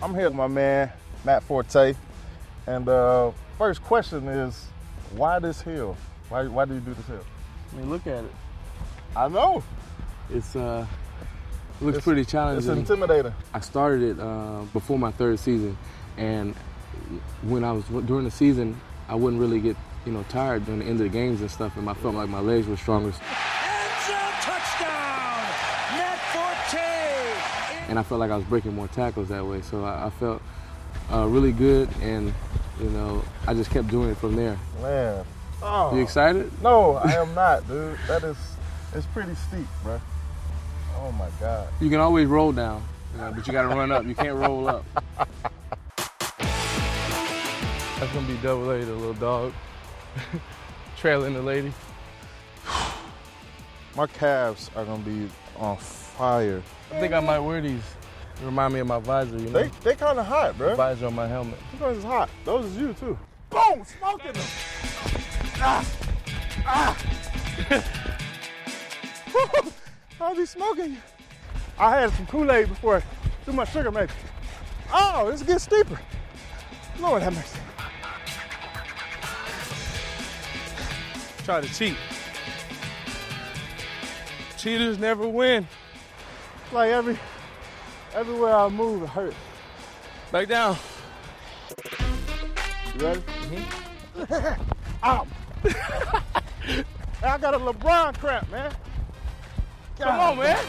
I'm here with my man, Matt Forte. And first question is, why this hill? Why do you do this hill? I mean, look at it. I know. It's looks pretty challenging. It's intimidating. I started it before my third season, and when I was during the season, I wouldn't really get tired during the end of the games and stuff, and I felt like my legs were stronger. Touchdown, Matt Forte! And I felt like I was breaking more tackles that way, so I felt really good, and I just kept doing it from there. Man, oh. You excited? No, I am not, dude. It's pretty steep, bro. Oh my God. You can always roll down, but you got to run up. You can't roll up. That's gonna be double A, the little dog, trailing the lady. My calves are gonna be on fire. I think I might wear these. They remind me of my visor, They kind of hot, bro. The visor on my helmet. Which ones is hot? Those is you too. Boom! Smoking them. I'll be smoking you. I had some Kool-Aid before. Too much sugar, maybe. Oh, this gets steeper. Lord have mercy. Try to cheat. Cheaters never win. Like everywhere I move, it hurts. Back down. You ready? Mm-hmm. Ow. I got a LeBron cramp, man. Come on, man.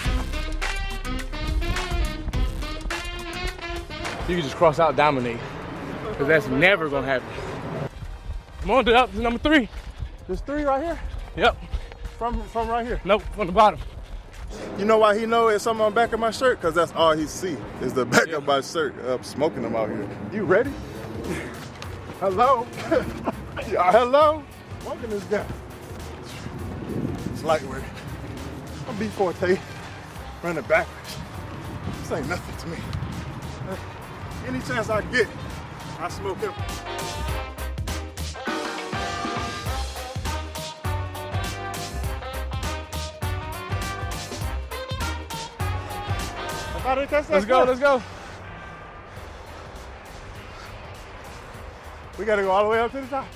You can just cross out dominate, because that's never going to happen. Come on, up to number 3. There's 3 right here? Yep. From right here? Nope, from the bottom. You know why he know it's something on the back of my shirt? Because that's all he see is the back of my shirt smoking them out here. You ready? Hello? Hello? Smoking this guy. It's lightweight. I'm B Forte, running backwards. This ain't nothing to me. Any chance I get, I smoke him. Let's go. We gotta go all the way up to the top.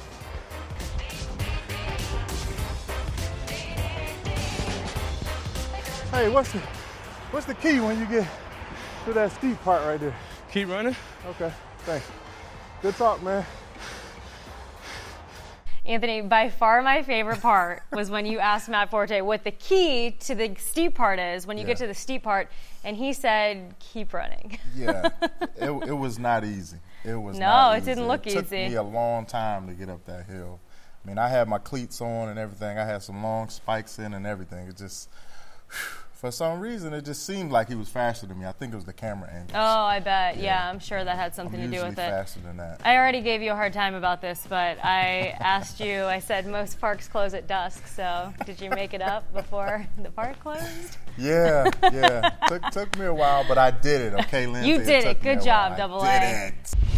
Hey, what's the key when you get to that steep part right there? Keep running. Okay, thanks. Good talk, man. Anthony, by far my favorite part was when you asked Matt Forte what the key to the steep part is when you get to the steep part, and he said, keep running. Yeah, it was not easy. It was no, not it easy. didn't look easy. It took me a long time to get up that hill. I mean, I had my cleats on and everything. I had some long spikes in and everything. It just, for some reason, it just seemed like he was faster than me. I think it was the camera angle. Oh, I bet. Yeah, I'm sure that had something to do with it. Faster than that. I already gave you a hard time about this, but I asked you, I said most parks close at dusk, so did you make it up before the park closed? Yeah. Took me a while, but I did it, okay, Lindsay? You did it. Good job, I Double did A. it.